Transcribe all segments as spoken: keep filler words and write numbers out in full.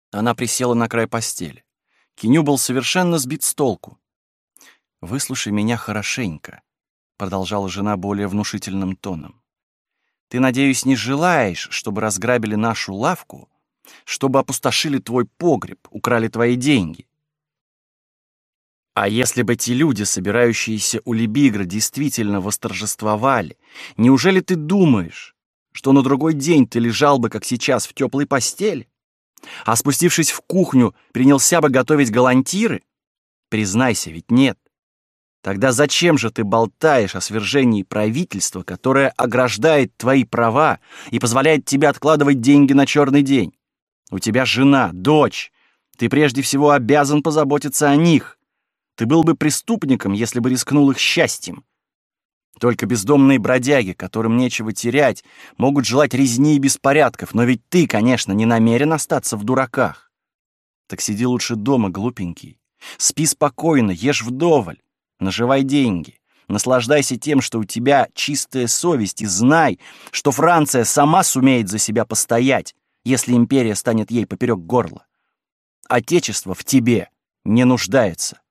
Она присела на край постели. Киню был совершенно сбит с толку. «Выслушай меня хорошенько», — продолжала жена более внушительным тоном. «Ты, надеюсь, не желаешь, чтобы разграбили нашу лавку, чтобы опустошили твой погреб, украли твои деньги? А если бы те люди, собирающиеся у Лебигра, действительно восторжествовали, неужели ты думаешь, что на другой день ты лежал бы, как сейчас, в теплой постели, а спустившись в кухню, принялся бы готовить галантиры? Признайся, ведь нет. Тогда зачем же ты болтаешь о свержении правительства, которое ограждает твои права и позволяет тебе откладывать деньги на черный день? У тебя жена, дочь. Ты прежде всего обязан позаботиться о них. Ты был бы преступником, если бы рискнул их счастьем. Только бездомные бродяги, которым нечего терять, могут желать резни и беспорядков, но ведь ты, конечно, не намерен остаться в дураках. Так сиди лучше дома, глупенький. Спи спокойно, ешь вдоволь, наживай деньги. Наслаждайся тем, что у тебя чистая совесть, и знай, что Франция сама сумеет за себя постоять, если империя станет ей поперек горла. Отечество в тебе не нуждается.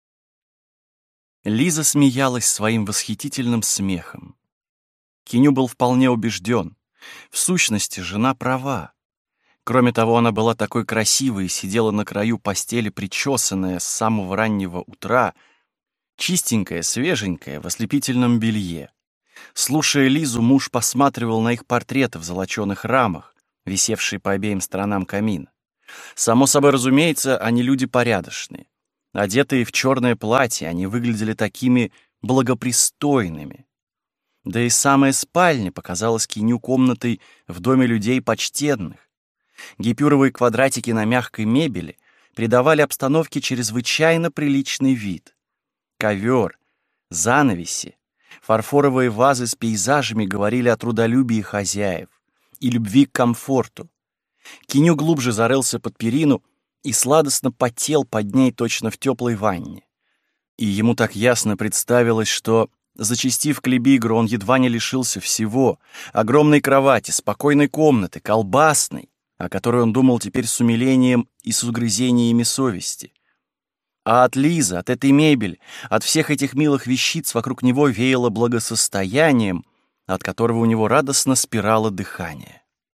Лиза смеялась своим восхитительным смехом. Киню был вполне убежден. В сущности, жена права. Кроме того, она была такой красивой и сидела на краю постели, причесанная с самого раннего утра, чистенькая, свеженькая, в ослепительном белье. Слушая Лизу, муж посматривал на их портреты в золоченых рамах, висевшие по обеим сторонам камина. Само собой разумеется, они люди порядочные. Одетые в черное платье, они выглядели такими благопристойными. Да и самая спальня показалась Киню комнатой в доме людей почтенных. Гипюровые квадратики на мягкой мебели придавали обстановке чрезвычайно приличный вид. Ковер, занавеси, фарфоровые вазы с пейзажами говорили о трудолюбии хозяев и любви к комфорту. Киню глубже зарылся под перину и сладостно потел под ней точно в теплой ванне. И ему так ясно представилось, что, зачастив к Лебигру, он едва не лишился всего — огромной кровати, спокойной комнаты, колбасной, о которой он думал теперь с умилением и с угрызениями совести. А от Лизы, от этой мебели, от всех этих милых вещиц вокруг него веяло благосостоянием, от которого у него радостно спирало дыхание.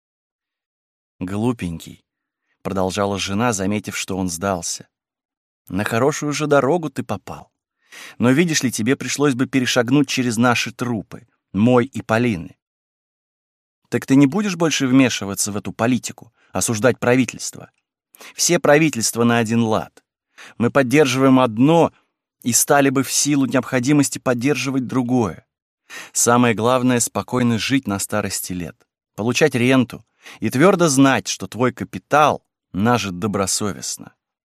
«Глупенький», — продолжала жена, заметив, что он сдался. «На хорошую же дорогу ты попал. Но, видишь ли, тебе пришлось бы перешагнуть через наши трупы, мой и Полины. Так ты не будешь больше вмешиваться в эту политику, осуждать правительство? Все правительства на один лад. Мы поддерживаем одно и стали бы в силу необходимости поддерживать другое. Самое главное — спокойно жить на старости лет, получать ренту и твердо знать, что твой капитал нажит добросовестно».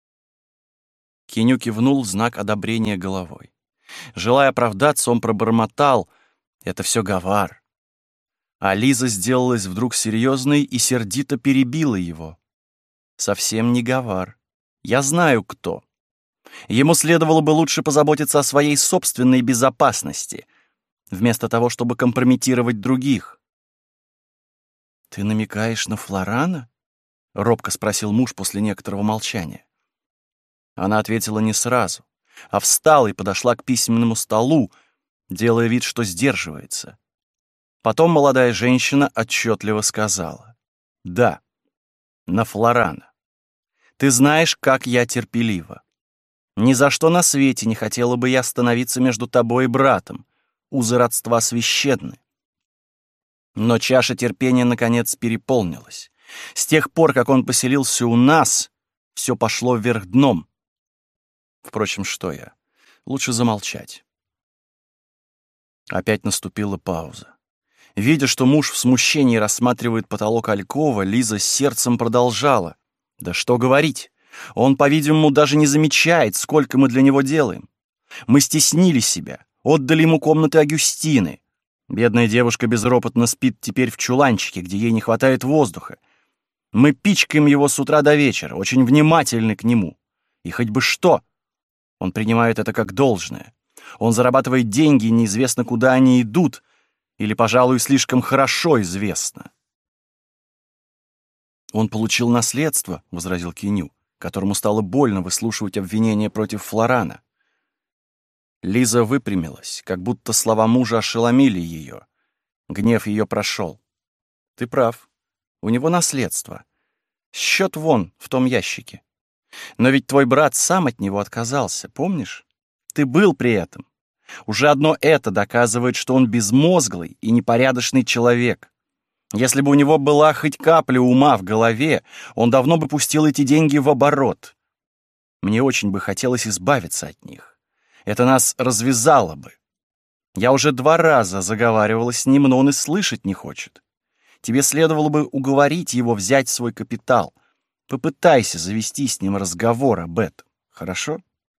Киню кивнул в знак одобрения головой. Желая оправдаться, он пробормотал: «Это все гавар». А Лиза сделалась вдруг серьезной и сердито перебила его. «Совсем не гавар. Я знаю, кто. Ему следовало бы лучше позаботиться о своей собственной безопасности, вместо того, чтобы компрометировать других». «Ты намекаешь на Флорана?» — робко спросил муж после некоторого молчания. Она ответила не сразу, а встала и подошла к письменному столу, делая вид, что сдерживается. Потом молодая женщина отчетливо сказала: «Да, на Флорана. Ты знаешь, как я терпелива. Ни за что на свете не хотела бы я становиться между тобой и братом. Узы родства священны». Но чаша терпения, наконец, переполнилась. С тех пор, как он поселился у нас, все пошло вверх дном. Впрочем, что я? Лучше замолчать. Опять наступила пауза. Видя, что муж в смущении рассматривает потолок алькова, Лиза с сердцем продолжала: «Да что говорить, он, по-видимому, даже не замечает, сколько мы для него делаем. Мы стеснили себя, отдали ему комнаты Агюстины. Бедная девушка безропотно спит теперь в чуланчике, где ей не хватает воздуха. Мы пичкаем его с утра до вечера, очень внимательны к нему. И хоть бы что, он принимает это как должное. Он зарабатывает деньги, и неизвестно, куда они идут, или, пожалуй, слишком хорошо известно». «Он получил наследство», — возразил Киню, которому стало больно выслушивать обвинения против Флорана. Лиза выпрямилась, как будто слова мужа ошеломили ее. Гнев ее прошел. «Ты прав. У него наследство. Счет вон, в том ящике. Но ведь твой брат сам от него отказался, помнишь? Ты был при этом. Уже одно это доказывает, что он безмозглый и непорядочный человек. Если бы у него была хоть капля ума в голове, он давно бы пустил эти деньги в оборот. Мне очень бы хотелось избавиться от них. Это нас развязало бы. Я уже два раза заговаривала с ним, но он и слышать не хочет. Тебе следовало бы уговорить его взять свой капитал. Попытайся завести с ним разговор об этом, хорошо?»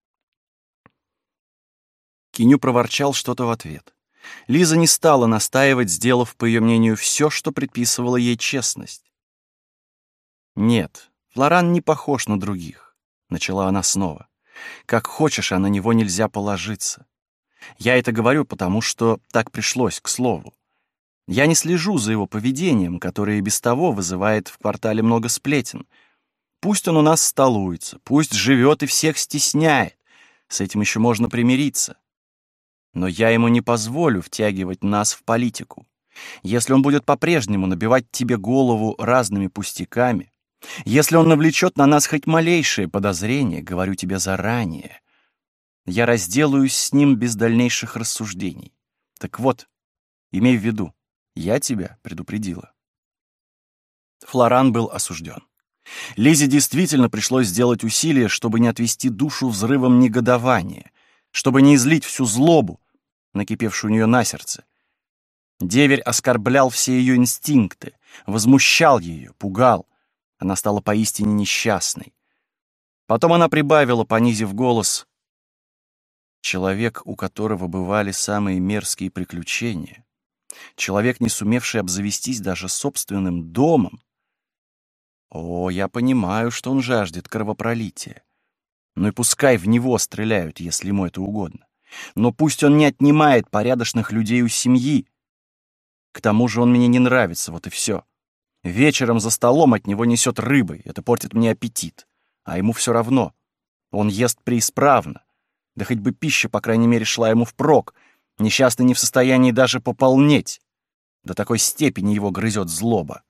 Киню проворчал что-то в ответ. Лиза не стала настаивать, сделав, по ее мнению, все, что предписывала ей честность. «Нет, Флоран не похож на других», — начала она снова. «Как хочешь, а на него нельзя положиться. Я это говорю, потому что так пришлось, к слову. Я не слежу за его поведением, которое и без того вызывает в квартале много сплетен. Пусть он у нас столуется, пусть живет и всех стесняет. С этим еще можно примириться. Но я ему не позволю втягивать нас в политику. Если он будет по-прежнему набивать тебе голову разными пустяками, если он навлечет на нас хоть малейшее подозрение, говорю тебе заранее, я разделаюсь с ним без дальнейших рассуждений. Так вот, имей в виду, я тебя предупредила». Флоран был осужден. Лизе действительно пришлось сделать усилие, чтобы не отвести душу взрывом негодования, чтобы не излить всю злобу, накипевшую у нее на сердце. Деверь оскорблял все ее инстинкты, возмущал ее, пугал. Она стала поистине несчастной. Потом она прибавила, понизив голос: «Человек, у которого бывали самые мерзкие приключения, человек, не сумевший обзавестись даже собственным домом. О, я понимаю, что он жаждет кровопролития. Ну и пускай в него стреляют, если ему это угодно. Но пусть он не отнимает порядочных людей у семьи. К тому же он мне не нравится, вот и все. Вечером за столом от него несет рыбой, это портит мне аппетит. А ему все равно. Он ест преисправно. Да хоть бы пища, по крайней мере, шла ему впрок. Несчастный не в состоянии даже пополнеть. До такой степени его грызет злоба».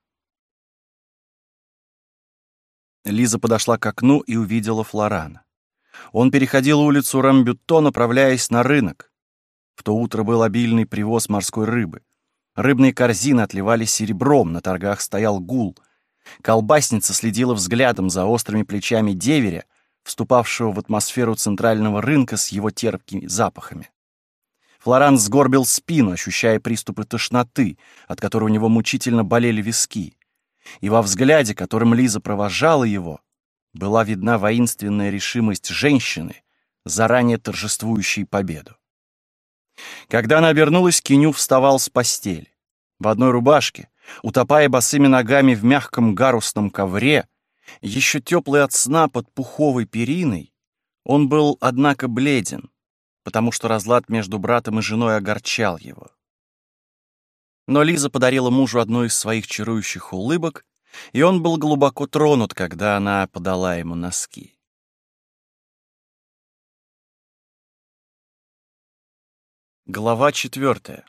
Лиза подошла к окну и увидела Флорана. Он переходил улицу Рамбютто, направляясь на рынок. В то утро был обильный привоз морской рыбы. Рыбные корзины отливали серебром, на торгах стоял гул. Колбасница следила взглядом за острыми плечами деверя, вступавшего в атмосферу центрального рынка с его терпкими запахами. Флоран сгорбил спину, ощущая приступы тошноты, от которой у него мучительно болели виски. И во взгляде, которым Лиза провожала его, была видна воинственная решимость женщины, заранее торжествующей победу. Когда она обернулась, Киню вставал с постели. В одной рубашке, утопая босыми ногами в мягком гарусном ковре, еще теплый от сна под пуховой периной, он был, однако, бледен, потому что разлад между братом и женой огорчал его. Но Лиза подарила мужу одну из своих чарующих улыбок, и он был глубоко тронут, когда она подала ему носки. Глава четвертая.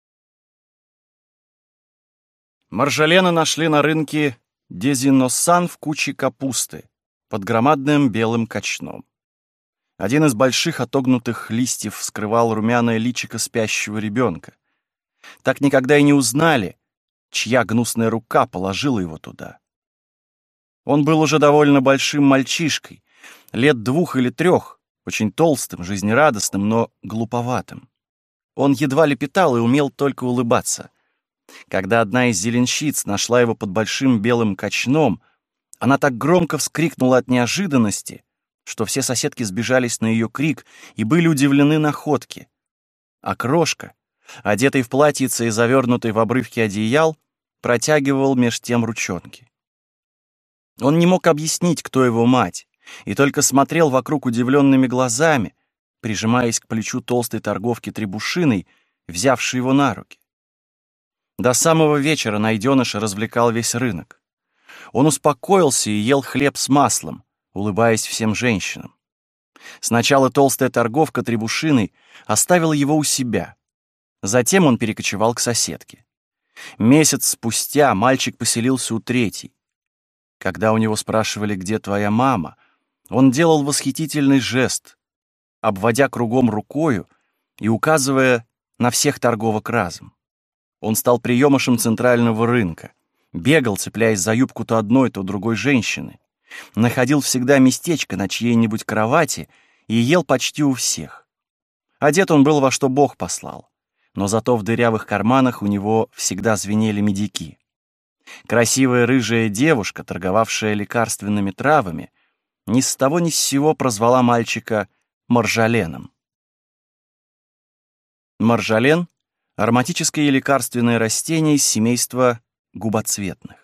Маржалена нашли на рынке Дезиносан в куче капусты под громадным белым качном. Один из больших отогнутых листьев скрывал румяное личико спящего ребенка. Так никогда и не узнали, чья гнусная рука положила его туда. Он был уже довольно большим мальчишкой, лет двух или трех, очень толстым, жизнерадостным, но глуповатым. Он едва лепетал и умел только улыбаться. Когда одна из зеленщиц нашла его под большим белым качном, она так громко вскрикнула от неожиданности, что все соседки сбежались на ее крик и были удивлены находке. А крошка, одетый в платьице и завернутый в обрывки одеял, протягивал меж тем ручонки. Он не мог объяснить, кто его мать, и только смотрел вокруг удивленными глазами, прижимаясь к плечу толстой торговки требушиной, взявшей его на руки. До самого вечера найденыш развлекал весь рынок. Он успокоился и ел хлеб с маслом, улыбаясь всем женщинам. Сначала толстая торговка требушиной оставила его у себя. Затем он перекочевал к соседке. Месяц спустя мальчик поселился у третьей. Когда у него спрашивали, где твоя мама, он делал восхитительный жест, обводя кругом рукою и указывая на всех торговок разом. Он стал приемышем центрального рынка, бегал, цепляясь за юбку то одной, то другой женщины, находил всегда местечко на чьей-нибудь кровати и ел почти у всех. Одет он был во что Бог послал, но зато в дырявых карманах у него всегда звенели медики. Красивая рыжая девушка, торговавшая лекарственными травами, ни с того ни с сего прозвала мальчика Маржаленом. Маржален — ароматическое и лекарственное растение из семейства губоцветных.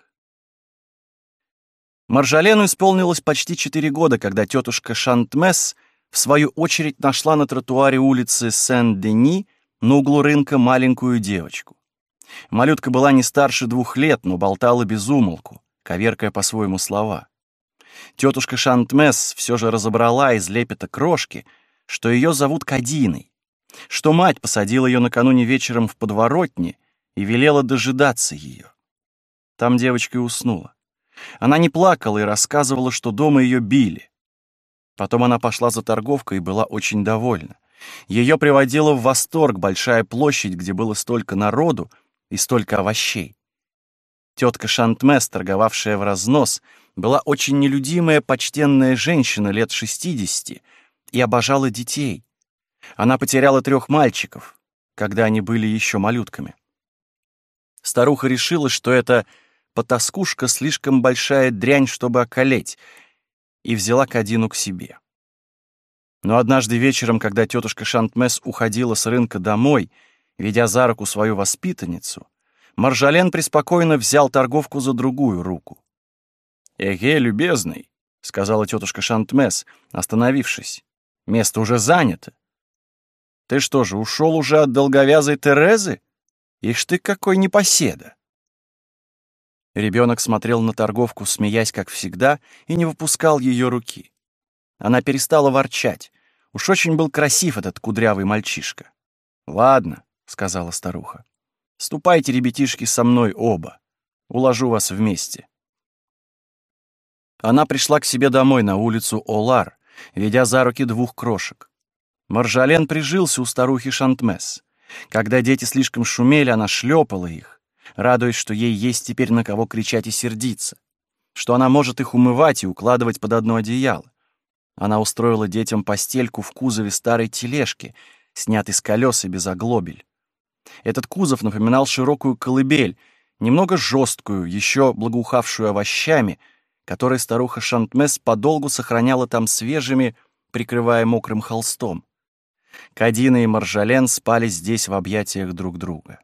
Маржалену исполнилось почти четыре года, когда тетушка Шантмес в свою очередь нашла на тротуаре улицы Сен-Дени на углу рынка маленькую девочку. Малютка была не старше двух лет, но болтала без умолку, коверкая по-своему слова. Тетушка Шантмес все же разобрала из лепета крошки, что ее зовут Кадиной, что мать посадила ее накануне вечером в подворотне и велела дожидаться ее. Там девочка и уснула. Она не плакала и рассказывала, что дома ее били. Потом она пошла за торговкой и была очень довольна. Ее приводила в восторг большая площадь, где было столько народу и столько овощей. Тетка Шантмес, торговавшая в разнос, была очень нелюдимая, почтенная женщина лет шестидесяти и обожала детей. Она потеряла трех мальчиков, когда они были еще малютками. Старуха решила, что это потаскушка слишком большая дрянь, чтобы околеть, и взяла Кадину к себе. Но однажды вечером, когда тетушка Шантмес уходила с рынка домой, ведя за руку свою воспитанницу, Маржален преспокойно взял торговку за другую руку. «Эге, любезный», — сказала тетушка Шантмес, остановившись, — «место уже занято. Ты что же, ушел уже от долговязой Терезы? Ишь ты какой непоседа!» Ребенок смотрел на торговку, смеясь, как всегда, и не выпускал ее руки. Она перестала ворчать. Уж очень был красив этот кудрявый мальчишка. «Ладно», — сказала старуха, — «ступайте, ребятишки, со мной оба. Уложу вас вместе». Она пришла к себе домой на улицу Олар, ведя за руки двух крошек. Маржален прижился у старухи Шантмес. Когда дети слишком шумели, она шлепала их, радуясь, что ей есть теперь на кого кричать и сердиться, что она может их умывать и укладывать под одно одеяло. Она устроила детям постельку в кузове старой тележки, снятой с колес и без оглобель. Этот кузов напоминал широкую колыбель, немного жесткую, еще благоухавшую овощами, которые старуха Шантмес подолгу сохраняла там свежими, прикрывая мокрым холстом. Кадина и Маржален спали здесь в объятиях друг друга.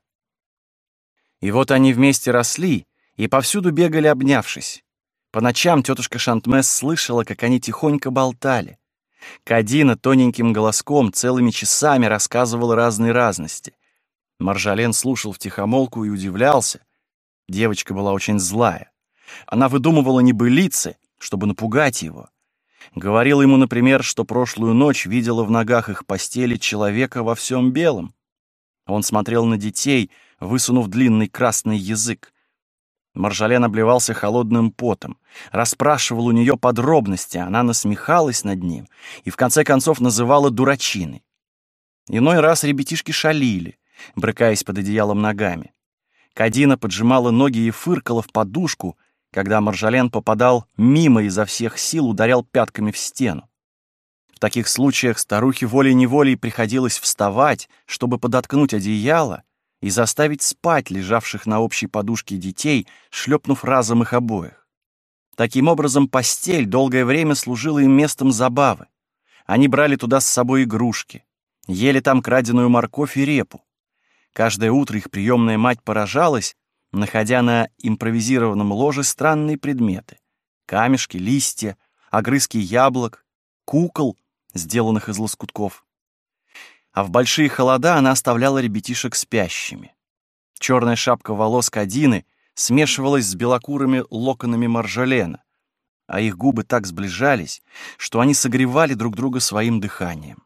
И вот они вместе росли и повсюду бегали, обнявшись. По ночам тетушка Шантмес слышала, как они тихонько болтали. Кадина тоненьким голоском целыми часами рассказывала разные разности. Маржален слушал втихомолку и удивлялся. Девочка была очень злая. Она выдумывала небылицы, чтобы напугать его. Говорила ему, например, что прошлую ночь видела в ногах их постели человека во всем белом. Он смотрел на детей, высунув длинный красный язык. Маржален обливался холодным потом, расспрашивал у нее подробности, она насмехалась над ним и в конце концов называла дурачиной. Иной раз ребятишки шалили, брыкаясь под одеялом ногами. Кадина поджимала ноги и фыркала в подушку, когда Маржален попадал мимо, изо всех сил ударял пятками в стену. В таких случаях старухе волей-неволей приходилось вставать, чтобы подоткнуть одеяло и заставить спать лежавших на общей подушке детей, шлепнув разом их обоих. Таким образом, постель долгое время служила им местом забавы. Они брали туда с собой игрушки, ели там краденую морковь и репу. Каждое утро их приемная мать поражалась, находя на импровизированном ложе странные предметы — камешки, листья, огрызки яблок, кукол, сделанных из лоскутков. А в большие холода она оставляла ребятишек спящими. Черная шапка волос Кадины смешивалась с белокурыми локонами Маржалена, а их губы так сближались, что они согревали друг друга своим дыханием.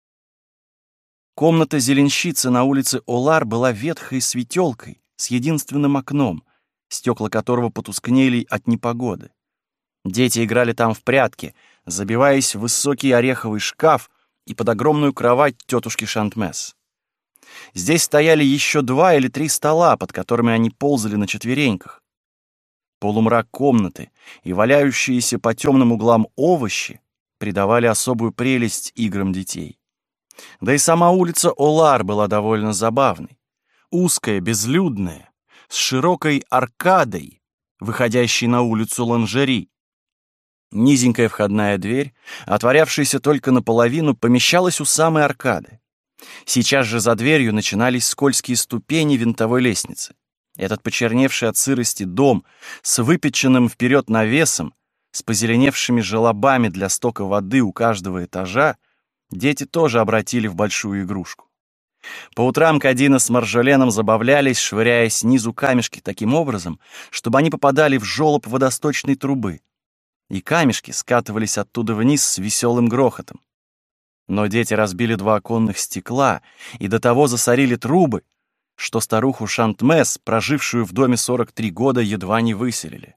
Комната зеленщицы на улице Олар была ветхой светелкой с единственным окном, стекла которого потускнели от непогоды. Дети играли там в прятки, забиваясь в высокий ореховый шкаф и под огромную кровать тетушки Шантмес. Здесь стояли еще два или три стола, под которыми они ползали на четвереньках. Полумрак комнаты и валяющиеся по темным углам овощи придавали особую прелесть играм детей. Да и сама улица Олар была довольно забавной. Узкая, безлюдная, с широкой аркадой, выходящей на улицу Ланжери. Низенькая входная дверь, отворявшаяся только наполовину, помещалась у самой аркады. Сейчас же за дверью начинались скользкие ступени винтовой лестницы. Этот почерневший от сырости дом с выпеченным вперед навесом, с позеленевшими желобами для стока воды у каждого этажа, дети тоже обратили в большую игрушку. По утрам Кадина с Маржаленом забавлялись, швыряя снизу камешки таким образом, чтобы они попадали в желоб водосточной трубы, и камешки скатывались оттуда вниз с веселым грохотом. Но дети разбили два оконных стекла и до того засорили трубы, что старуху Шантмес, прожившую в доме сорок три года, едва не выселили.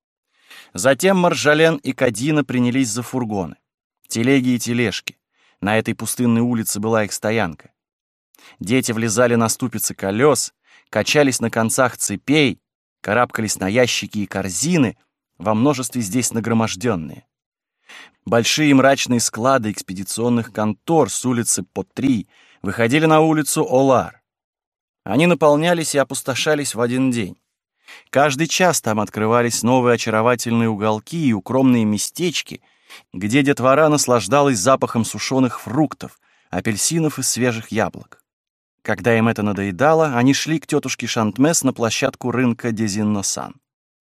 Затем Маржален и Кадина принялись за фургоны, телеги и тележки. На этой пустынной улице была их стоянка. Дети влезали на ступицы колес, качались на концах цепей, карабкались на ящики и корзины, во множестве здесь нагроможденные. Большие мрачные склады экспедиционных контор с улицы По-три выходили на улицу Олар. Они наполнялись и опустошались в один день. Каждый час там открывались новые очаровательные уголки и укромные местечки, где детвора наслаждалась запахом сушеных фруктов, апельсинов и свежих яблок. Когда им это надоедало, они шли к тетушке Шантмес на площадку рынка Дезинносан.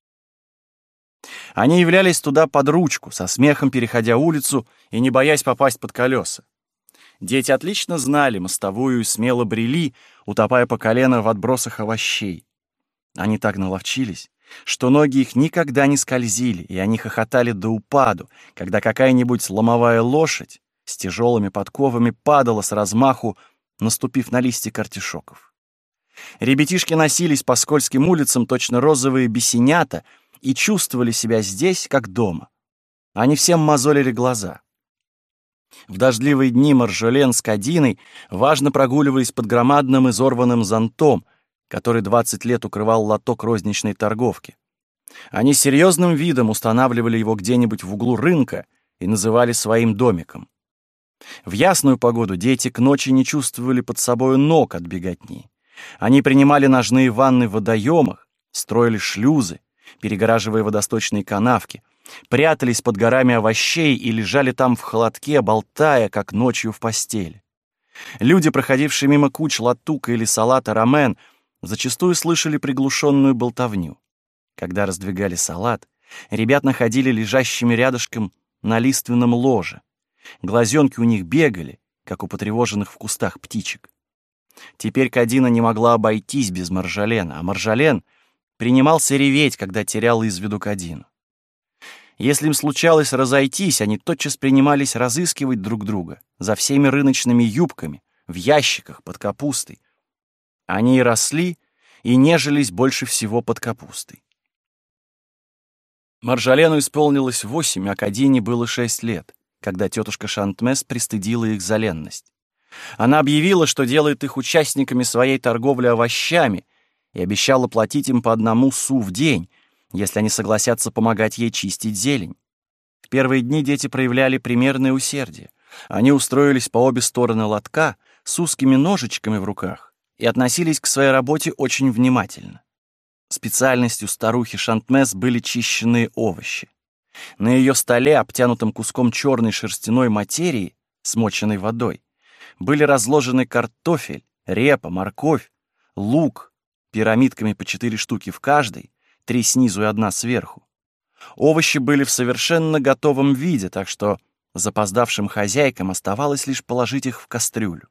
Они являлись туда под ручку, со смехом переходя улицу и не боясь попасть под колеса. Дети отлично знали мостовую и смело брели, утопая по колено в отбросах овощей. Они так наловчились, что ноги их никогда не скользили, и они хохотали до упаду, когда какая-нибудь ломовая лошадь с тяжелыми подковами падала с размаху, наступив на листья артишоков. Ребятишки носились по скользким улицам, точно розовые бесенята, и чувствовали себя здесь, как дома. Они всем мозолили глаза. В дождливые дни Маржален с Кадиной важно прогуливались под громадным изорванным зонтом, который двадцать лет укрывал лоток розничной торговки. Они серьезным видом устанавливали его где-нибудь в углу рынка и называли своим домиком. В ясную погоду дети к ночи не чувствовали под собою ног от беготни. Они принимали ножные ванны в водоемах, строили шлюзы, перегораживая водосточные канавки, прятались под горами овощей и лежали там в холодке, болтая, как ночью в постели. Люди, проходившие мимо куч латука или салата рамен, зачастую слышали приглушенную болтовню. Когда раздвигали салат, ребят находили лежащими рядышком на лиственном ложе. Глазенки у них бегали, как у потревоженных в кустах птичек. Теперь Кадина не могла обойтись без Маржалена, а Маржален принимался реветь, когда терял из виду Кадину. Если им случалось разойтись, они тотчас принимались разыскивать друг друга за всеми рыночными юбками, в ящиках, под капустой. Они и росли, и нежились больше всего под капустой. Маржалену исполнилось восемь, а Кадине было шесть лет, когда тетушка Шантмес пристыдила их за ленность. Она объявила, что делает их участниками своей торговли овощами, и обещала платить им по одному су в день, если они согласятся помогать ей чистить зелень. В первые дни дети проявляли примерное усердие. Они устроились по обе стороны лотка с узкими ножичками в руках и относились к своей работе очень внимательно. Специальностью старухи Шантмес были чищенные овощи. На ее столе, обтянутом куском черной шерстяной материи, смоченной водой, были разложены картофель, репа, морковь, лук, пирамидками по четыре штуки в каждой, три снизу и одна сверху. Овощи были в совершенно готовом виде, так что запоздавшим хозяйкам оставалось лишь положить их в кастрюлю.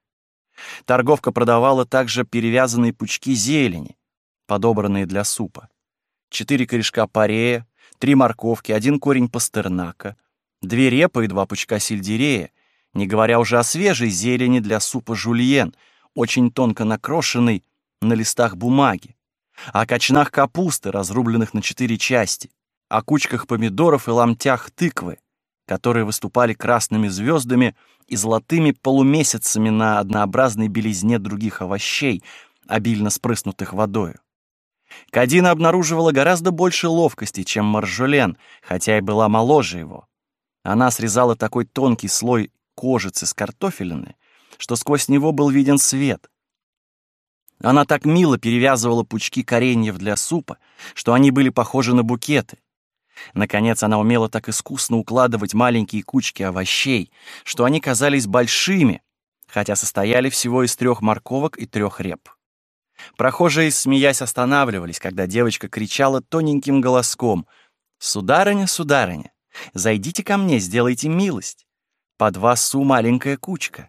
Торговка продавала также перевязанные пучки зелени, подобранные для супа. четыре корешка парея, три морковки, один корень пастернака, две репы и два пучка сельдерея, не говоря уже о свежей зелени для супа жульен, очень тонко накрошенной на листах бумаги, о кочанах капусты, разрубленных на четыре части, о кучках помидоров и ломтях тыквы, которые выступали красными звездами и золотыми полумесяцами на однообразной белизне других овощей, обильно спрыснутых водою. Кадина обнаруживала гораздо больше ловкости, чем Маржолен, хотя и была моложе его. Она срезала такой тонкий слой кожицы с картофелины, что сквозь него был виден свет. Она так мило перевязывала пучки кореньев для супа, что они были похожи на букеты. Наконец, она умела так искусно укладывать маленькие кучки овощей, что они казались большими, хотя состояли всего из трех морковок и трех реп. Прохожие, смеясь, останавливались, когда девочка кричала тоненьким голоском: «Сударыня, сударыня, зайдите ко мне, сделайте милость. По два су маленькая кучка».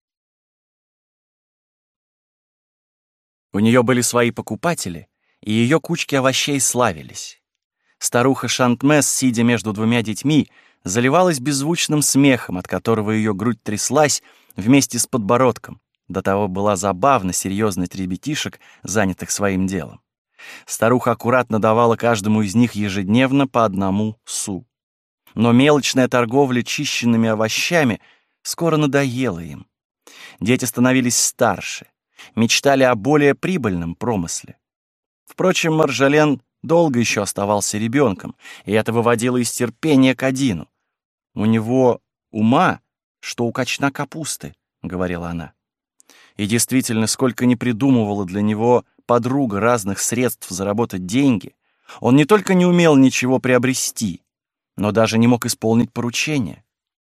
У нее были свои покупатели, и ее кучки овощей славились. Старуха Шантмес, сидя между двумя детьми, заливалась беззвучным смехом, от которого ее грудь тряслась вместе с подбородком. До того была забавна серьезность ребятишек, занятых своим делом. Старуха аккуратно давала каждому из них ежедневно по одному су. Но мелочная торговля чищенными овощами скоро надоела им. Дети становились старше, мечтали о более прибыльном промысле. Впрочем, Маржолен долго еще оставался ребенком, и это выводило из терпения Кадину. «У него ума, что у кочана капусты», — говорила она. И действительно, сколько ни придумывала для него подруга разных средств заработать деньги, он не только не умел ничего приобрести, но даже не мог исполнить поручение.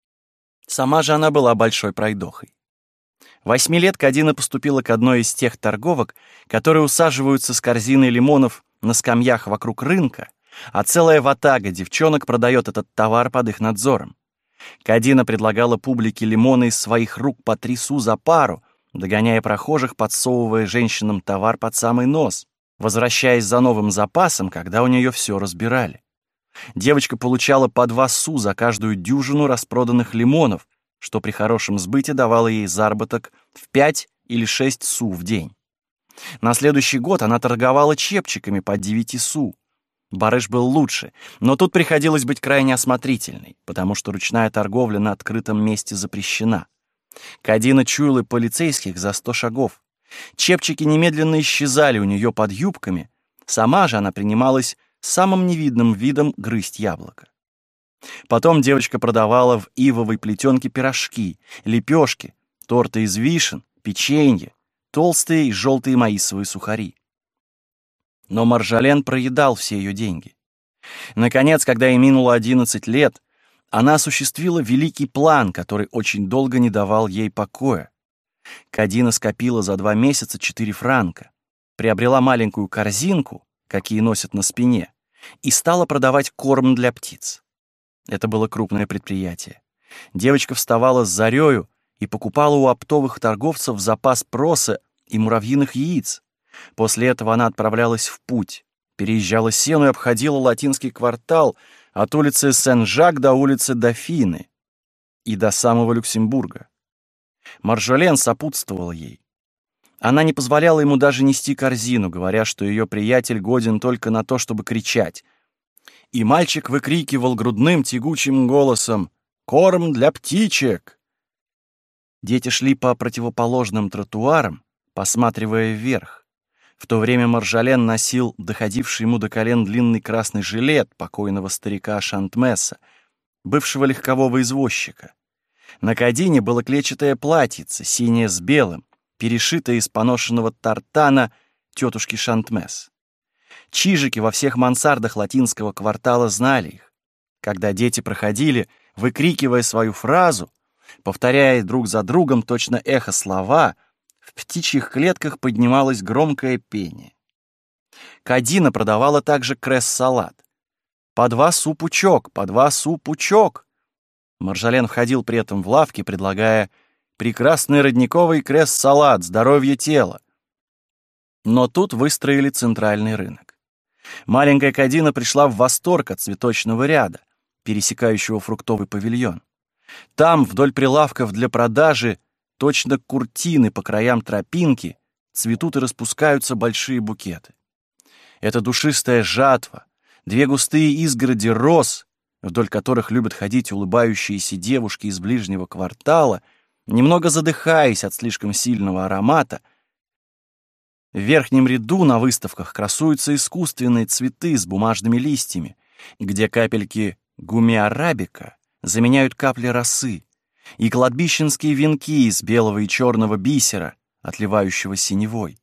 Сама же она была большой пройдохой. Восьми лет Кадина поступила к одной из тех торговок, которые усаживаются с корзиной лимонов на скамьях вокруг рынка, а целая ватага девчонок продает этот товар под их надзором. Кадина предлагала публике лимоны из своих рук по три су за пару, догоняя прохожих, подсовывая женщинам товар под самый нос, возвращаясь за новым запасом, когда у нее все разбирали. Девочка получала по два су за каждую дюжину распроданных лимонов, что при хорошем сбыте давало ей заработок в пять или шесть су в день. На следующий год она торговала чепчиками по девять су. Барыш был лучше, но тут приходилось быть крайне осмотрительной, потому что ручная торговля на открытом месте запрещена. Кадина чуяла полицейских за сто шагов. Чепчики немедленно исчезали у нее под юбками, сама же она принималась самым невидным видом грызть яблоко. Потом девочка продавала в ивовой плетенке пирожки, лепешки, торты из вишен, печенье, толстые и желтые маисовые сухари. Но Маржолен проедал все ее деньги. Наконец, когда ей минуло одиннадцать лет, она осуществила великий план, который очень долго не давал ей покоя. Кадина скопила за два месяца четыре франка, приобрела маленькую корзинку, какие носят на спине, и стала продавать корм для птиц. Это было крупное предприятие. Девочка вставала с зарею и покупала у оптовых торговцев запас проса и муравьиных яиц. После этого она отправлялась в путь, переезжала Сену и обходила латинский квартал от улицы Сен-Жак до улицы Дофины и до самого Люксембурга. Маржолен сопутствовала ей. Она не позволяла ему даже нести корзину, говоря, что ее приятель годен только на то, чтобы кричать. И мальчик выкрикивал грудным тягучим голосом: «Корм для птичек!». Дети шли по противоположным тротуарам, посматривая вверх. В то время Маржолен носил доходивший ему до колен длинный красный жилет покойного старика Шантмеса, бывшего легкового извозчика. На Кадине было клетчатое платьице, синее с белым, перешитое из поношенного тартана тетушки Шантмес. Чижики во всех мансардах латинского квартала знали их. Когда дети проходили, выкрикивая свою фразу, повторяя друг за другом точно эхо слова, в птичьих клетках поднималось громкое пение. Кадина продавала также кресс-салат. По два су пучок, по два су пучок. Маржолен входил при этом в лавки, предлагая прекрасный родниковый кресс-салат, здоровье тела. Но тут выстроили центральный рынок. Маленькая Кадина пришла в восторг от цветочного ряда, пересекающего фруктовый павильон. Там, вдоль прилавков для продажи, точно куртины по краям тропинки, цветут и распускаются большие букеты. Это душистая жатва, две густые изгороди роз, вдоль которых любят ходить улыбающиеся девушки из ближнего квартала, немного задыхаясь от слишком сильного аромата. В верхнем ряду на выставках красуются искусственные цветы с бумажными листьями, где капельки гумми-арабика заменяют капли росы, и кладбищенские венки из белого и черного бисера, отливающего синевой.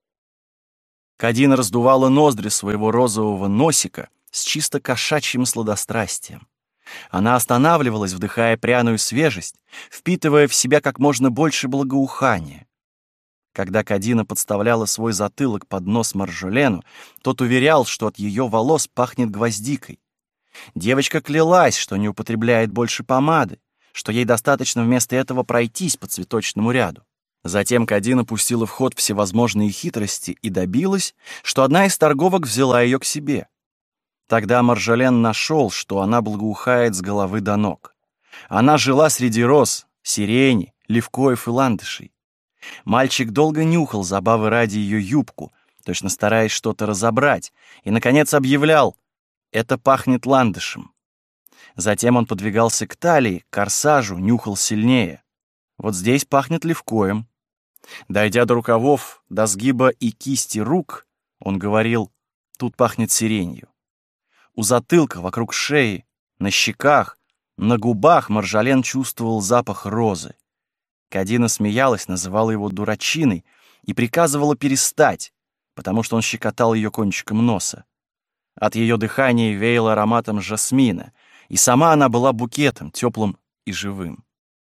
Кадина раздувала ноздри своего розового носика с чисто кошачьим сладострастием. Она останавливалась, вдыхая пряную свежесть, впитывая в себя как можно больше благоухания. Когда Кадина подставляла свой затылок под нос Маржолену, тот уверял, что от ее волос пахнет гвоздикой. Девочка клялась, что не употребляет больше помады, что ей достаточно вместо этого пройтись по цветочному ряду. Затем Кадина пустила в ход всевозможные хитрости и добилась, что одна из торговок взяла ее к себе. Тогда Маржолен нашел, что она благоухает с головы до ног. Она жила среди роз, сирени, левкоев и ландышей. Мальчик долго нюхал забавы ради ее юбку, точно стараясь что-то разобрать, и, наконец, объявлял: «Это пахнет ландышем». Затем он подвигался к талии, к корсажу, нюхал сильнее. Вот здесь пахнет левкоем. Дойдя до рукавов, до сгиба и кисти рук, он говорил: «Тут пахнет сиренью». У затылка, вокруг шеи, на щеках, на губах Маржолен чувствовал запах розы. Кадина смеялась, называла его дурачиной и приказывала перестать, потому что он щекотал ее кончиком носа. От ее дыхания веяло ароматом жасмина, и сама она была букетом, теплым и живым.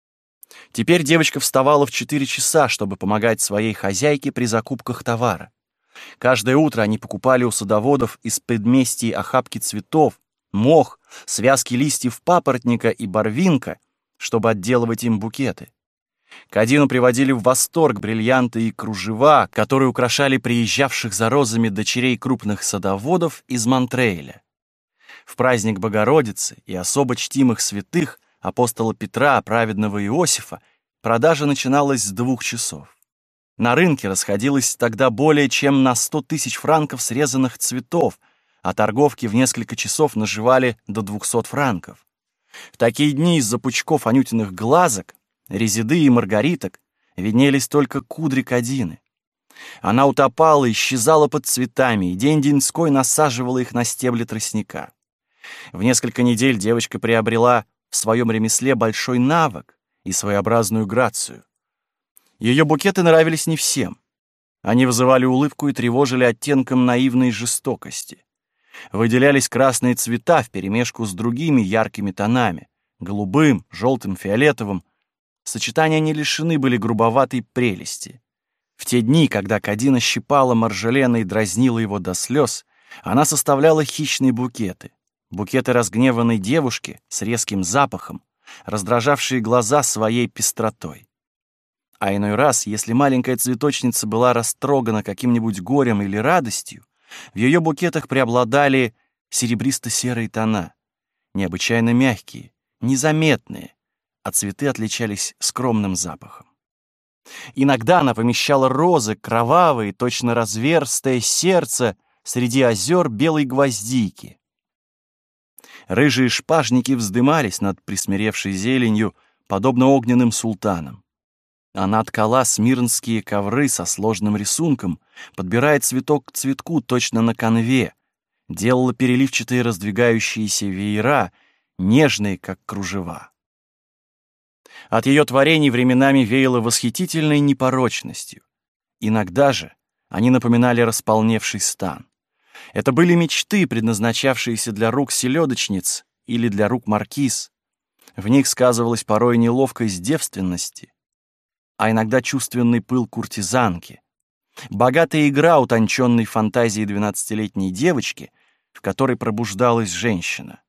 Теперь девочка вставала в четыре часа, чтобы помогать своей хозяйке при закупках товара. Каждое утро они покупали у садоводов из предместий охапки цветов, мох, связки листьев папоротника и барвинка, чтобы отделывать им букеты. Кадину приводили в восторг бриллианты и кружева, которые украшали приезжавших за розами дочерей крупных садоводов из Монтрейля. В праздник Богородицы и особо чтимых святых апостола Петра, праведного Иосифа, продажа начиналась с двух часов. На рынке расходилось тогда более чем на сто тысяч франков срезанных цветов, а торговки в несколько часов наживали до двухсот франков. В такие дни из-за пучков анютиных глазок, резиды и маргариток виднелись только кудри Кадины. Она утопала, исчезала под цветами, и день-деньской насаживала их на стебли тростника. В несколько недель девочка приобрела в своем ремесле большой навык и своеобразную грацию. Ее букеты нравились не всем. Они вызывали улыбку и тревожили оттенком наивной жестокости. Выделялись красные цвета вперемешку с другими яркими тонами — голубым, желтым, фиолетовым. Сочетания не лишены были грубоватой прелести. В те дни, когда Кадина щипала Маржолена и дразнила его до слез, она составляла хищные букеты. Букеты разгневанной девушки с резким запахом, раздражавшие глаза своей пестротой. А иной раз, если маленькая цветочница была растрогана каким-нибудь горем или радостью, в ее букетах преобладали серебристо-серые тона, необычайно мягкие, незаметные, а цветы отличались скромным запахом. Иногда она помещала розы, кровавые, точно разверстое сердце среди озер белой гвоздики. Рыжие шпажники вздымались над присмиревшей зеленью, подобно огненным султанам. Она ткала смирнские ковры со сложным рисунком, подбирая цветок к цветку точно на канве, делала переливчатые раздвигающиеся веера, нежные, как кружева. От ее творений временами веяло восхитительной непорочностью. Иногда же они напоминали располневший стан. Это были мечты, предназначавшиеся для рук селедочниц или для рук маркиз. В них сказывалась порой неловкость девственности, а иногда чувственный пыл куртизанки, богатая игра утонченной фантазии двенадцатилетней девочки, в которой пробуждалась женщина.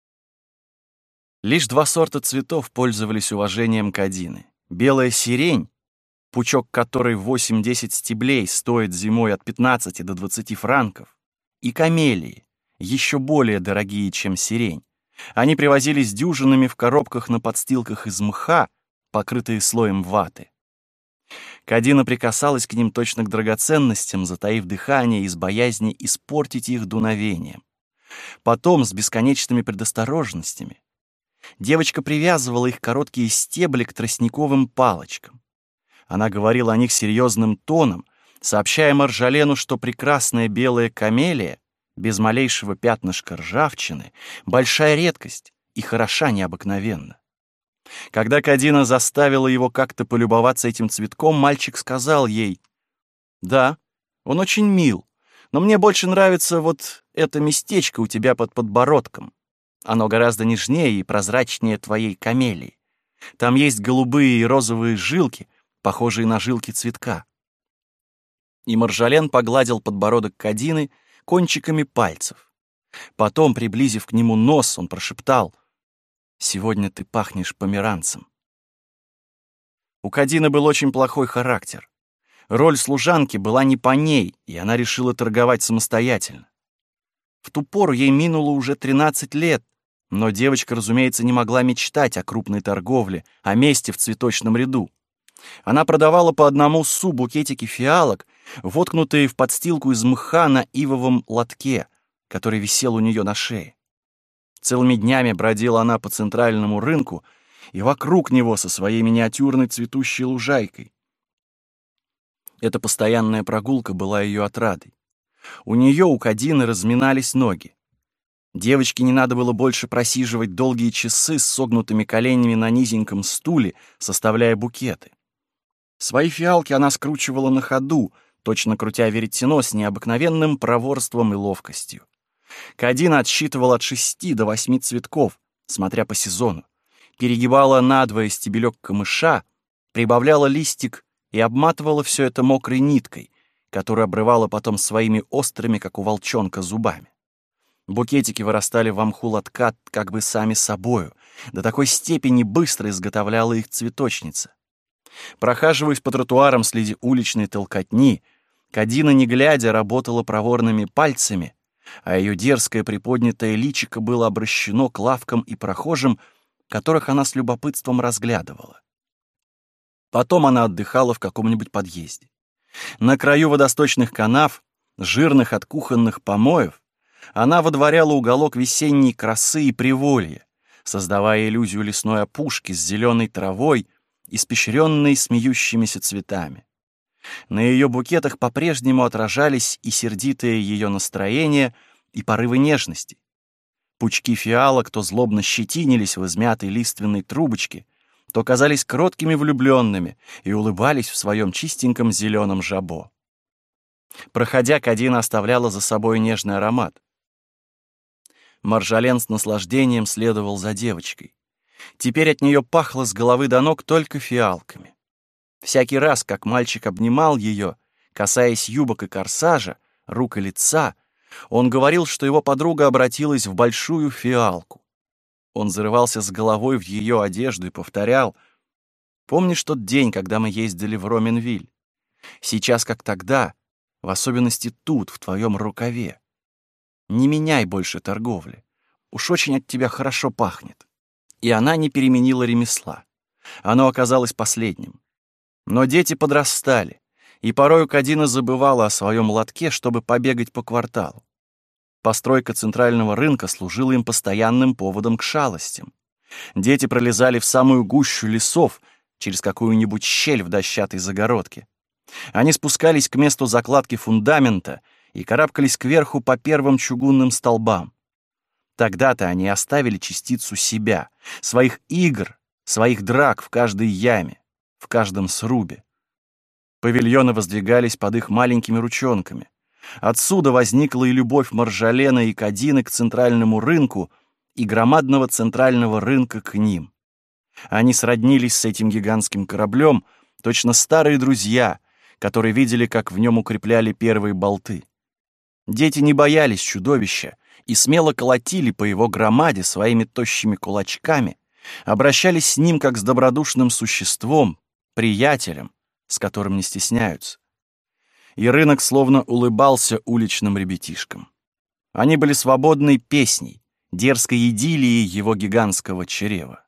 Лишь два сорта цветов пользовались уважением Кадины. Белая сирень, пучок которой в восемь-десять стеблей стоит зимой от пятнадцати до двадцати франков, и камелии, еще более дорогие, чем сирень. Они привозились дюжинами в коробках на подстилках из мха, покрытые слоем ваты. Кадина прикасалась к ним точно к драгоценностям, затаив дыхание из боязни испортить их дуновением. Потом, с бесконечными предосторожностями, девочка привязывала их короткие стебли к тростниковым палочкам. Она говорила о них серьезным тоном, сообщая Маржалену, что прекрасная белая камелия, без малейшего пятнышка ржавчины, большая редкость и хороша необыкновенно. Когда Кадина заставила его как-то полюбоваться этим цветком, мальчик сказал ей: «Да, он очень мил, но мне больше нравится вот это местечко у тебя под подбородком. Оно гораздо нежнее и прозрачнее твоей камелии. Там есть голубые и розовые жилки, похожие на жилки цветка». И Маржален погладил подбородок Кадины кончиками пальцев. Потом, приблизив к нему нос, он прошептал: «Сегодня ты пахнешь померанцем». У Кадины был очень плохой характер. Роль служанки была не по ней, и она решила торговать самостоятельно. В ту пору ей минуло уже тринадцать лет, но девочка, разумеется, не могла мечтать о крупной торговле, о месте в цветочном ряду. Она продавала по одному су букетики фиалок, воткнутые в подстилку из мха на ивовом лотке, который висел у нее на шее. Целыми днями бродила она по центральному рынку и вокруг него со своей миниатюрной цветущей лужайкой. Эта постоянная прогулка была ее отрадой. У нее, у Кадины, разминались ноги. Девочке не надо было больше просиживать долгие часы с согнутыми коленями на низеньком стуле, составляя букеты. Свои фиалки она скручивала на ходу, точно крутя веретено с необыкновенным проворством и ловкостью. Кадина отсчитывала от шести до восьми цветков, смотря по сезону, перегибала надвое стебелек камыша, прибавляла листик и обматывала все это мокрой ниткой, которую обрывала потом своими острыми, как у волчонка, зубами. Букетики вырастали в мху лотка как бы сами собою, до такой степени быстро изготовляла их цветочница. Прохаживаясь по тротуарам среди уличной толкотни, Кадина, не глядя, работала проворными пальцами, а ее дерзкое приподнятое личико было обращено к лавкам и прохожим, которых она с любопытством разглядывала. Потом она отдыхала в каком-нибудь подъезде. На краю водосточных канав, жирных от кухонных помоев, она водворяла уголок весенней красы и приволья, создавая иллюзию лесной опушки с зеленой травой, испещренной смеющимися цветами. На ее букетах по-прежнему отражались и сердитое ее настроение, и порывы нежности. Пучки фиалок то злобно щетинились в измятой лиственной трубочке, то казались кроткими влюбленными и улыбались в своем чистеньком зеленом жабо. Проходя, Кадина оставляла за собой нежный аромат. Маржален с наслаждением следовал за девочкой. Теперь от нее пахло с головы до ног только фиалками. Всякий раз, как мальчик обнимал ее, касаясь юбок и корсажа, рук и лица, он говорил, что его подруга обратилась в большую фиалку. Он зарывался с головой в ее одежду и повторял: «Помнишь тот день, когда мы ездили в Роменвиль? Сейчас, как тогда, в особенности тут, в твоем рукаве. Не меняй больше торговли. Уж очень от тебя хорошо пахнет». И она не переменила ремесла. Оно оказалось последним. Но дети подрастали, и порою Кадина забывала о своем лотке, чтобы побегать по кварталу. Постройка центрального рынка служила им постоянным поводом к шалостям. Дети пролезали в самую гущу лесов через какую-нибудь щель в дощатой загородке. Они спускались к месту закладки фундамента и карабкались кверху по первым чугунным столбам. Тогда-то они оставили частицу себя, своих игр, своих драк в каждой яме, в каждом срубе. Павильоны воздвигались под их маленькими ручонками. Отсюда возникла и любовь Маржалена и Кадины к центральному рынку и громадного центрального рынка к ним. Они сроднились с этим гигантским кораблем, точно старые друзья, которые видели, как в нем укрепляли первые болты. Дети не боялись чудовища и смело колотили по его громаде своими тощими кулачками, обращались с ним как с добродушным существом, приятелем, с которым не стесняются. И рынок словно улыбался уличным ребятишкам. Они были свободной песней, дерзкой идиллией его гигантского чрева.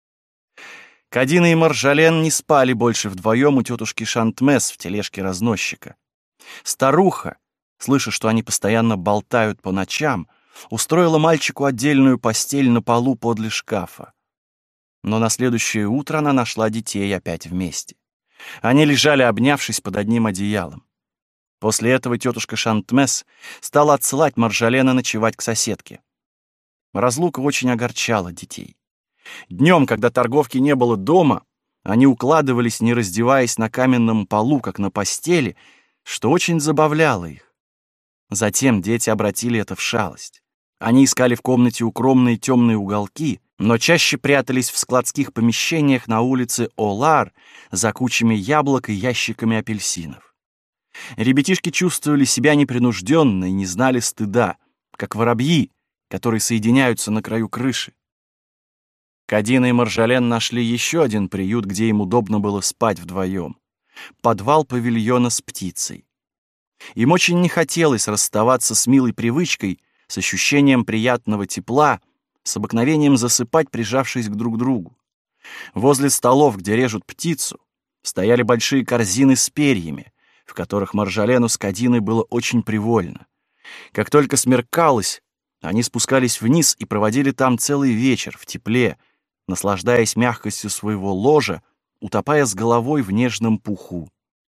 Кадина и Маржален не спали больше вдвоем у тетушки Шантмес в тележке разносчика. Старуха, слыша, что они постоянно болтают по ночам, устроила мальчику отдельную постель на полу подле шкафа. Но на следующее утро она нашла детей опять вместе. Они лежали, обнявшись под одним одеялом. После этого тетушка Шантмес стала отсылать Маржалена ночевать к соседке. Разлука очень огорчала детей. Днем, когда торговки не было дома, они укладывались, не раздеваясь, на каменном полу, как на постели, что очень забавляло их. Затем дети обратили это в шалость. Они искали в комнате укромные темные уголки, но чаще прятались в складских помещениях на улице Олар за кучами яблок и ящиками апельсинов. Ребятишки чувствовали себя непринужденно и не знали стыда, как воробьи, которые соединяются на краю крыши. Кадина и Маржален нашли еще один приют, где им удобно было спать вдвоем. Подвал павильона с птицей. Им очень не хотелось расставаться с милой привычкой, с ощущением приятного тепла, с обыкновением засыпать, прижавшись к друг другу. Возле столов, где режут птицу, стояли большие корзины с перьями, в которых Маржалену с Кадиной было очень привольно. Как только смеркалось, они спускались вниз и проводили там целый вечер в тепле, наслаждаясь мягкостью своего ложа, утопая с головой в нежном пуху.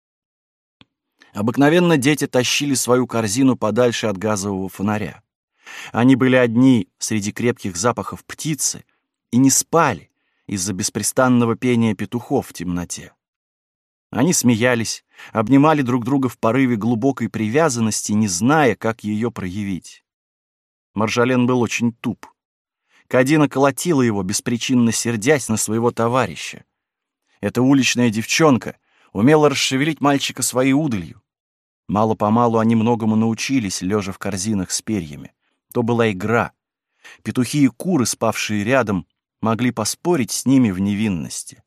Обыкновенно дети тащили свою корзину подальше от газового фонаря. Они были одни среди крепких запахов птицы и не спали из-за беспрестанного пения петухов в темноте. Они смеялись, обнимали друг друга в порыве глубокой привязанности, не зная, как ее проявить. Маржален был очень туп. Кадина колотила его, беспричинно сердясь на своего товарища. Эта уличная девчонка умела расшевелить мальчика своей удалью. Мало-помалу они многому научились, лежа в корзинах с перьями. То была игра. Петухи и куры, спавшие рядом, могли поспорить с ними в невинности.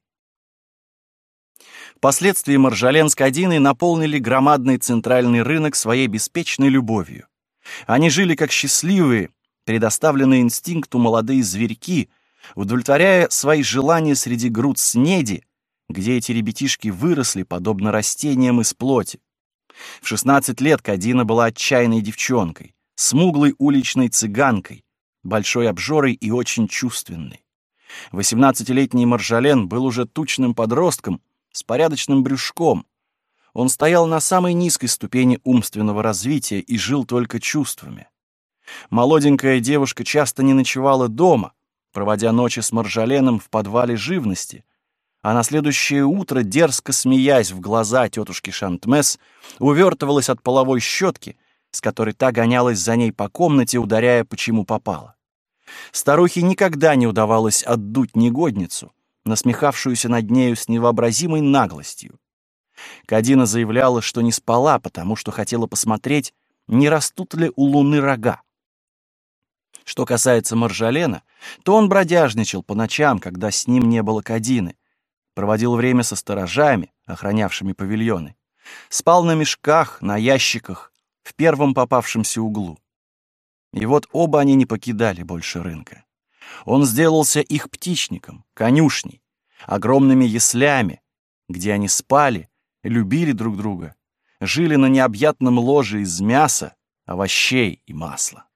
Впоследствии Маржален с Кадиной наполнили громадный центральный рынок своей беспечной любовью. Они жили как счастливые, предоставленные инстинкту молодые зверьки, удовлетворяя свои желания среди груд снеди, где эти ребятишки выросли, подобно растениям из плоти. В шестнадцать лет Кадина была отчаянной девчонкой, смуглой уличной цыганкой, большой обжорой и очень чувственной. Восемнадцатилетний Маржален был уже тучным подростком с порядочным брюшком. Он стоял на самой низкой ступени умственного развития и жил только чувствами. Молоденькая девушка часто не ночевала дома, проводя ночи с Маржаленом в подвале живности, а на следующее утро, дерзко смеясь в глаза тетушки Шантмес, увертывалась от половой щетки, с которой та гонялась за ней по комнате, ударяя почему попало. Старухе никогда не удавалось отдуть негодницу, насмехавшуюся над нею с невообразимой наглостью. Кадина заявляла, что не спала, потому что хотела посмотреть, не растут ли у луны рога. Что касается Маржалена, то он бродяжничал по ночам, когда с ним не было Кадины, проводил время со сторожами, охранявшими павильоны, спал на мешках, на ящиках, в первом попавшемся углу. И вот оба они не покидали больше рынка. Он сделался их птичником, конюшней, огромными яслями, где они спали, любили друг друга, жили на необъятном ложе из мяса, овощей и масла.